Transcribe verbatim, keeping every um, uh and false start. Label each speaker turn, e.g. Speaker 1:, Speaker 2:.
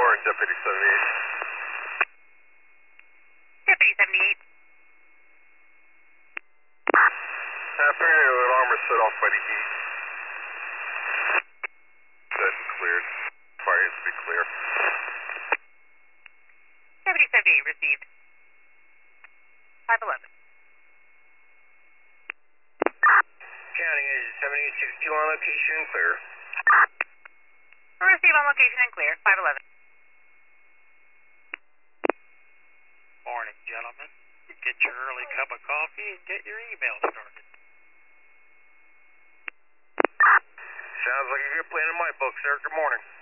Speaker 1: four, Deputy seventy-eight.
Speaker 2: Deputy seventy-eight.
Speaker 1: Apparently the alarm was set off by the heat. Set and cleared. Fire needs to be clear.
Speaker 2: Deputy seventy-eight received. five eleven.
Speaker 1: County is seventy-eight sixty-two on location and clear.
Speaker 2: Receive on location and clear. five eleven.
Speaker 3: Morning, gentlemen. Get your early cup of coffee and get your email started.
Speaker 1: Sounds like a good plan in my book, sir. Good morning.